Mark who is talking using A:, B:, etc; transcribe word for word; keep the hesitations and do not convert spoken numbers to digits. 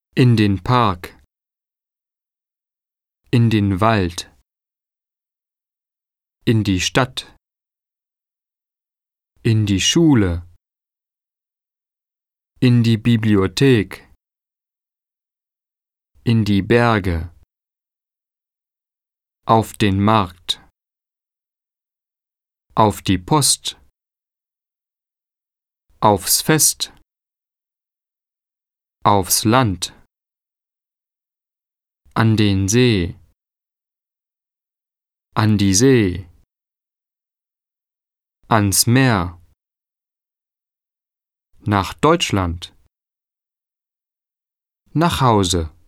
A: in den Park, in den Wald, in die Stadt, in die Schule, in die Bibliothek, in die Berge, auf den Markt, auf die Post, aufs Fest, aufs Land, an den See, an die See, ans Meer, nach Deutschland, nach Hause.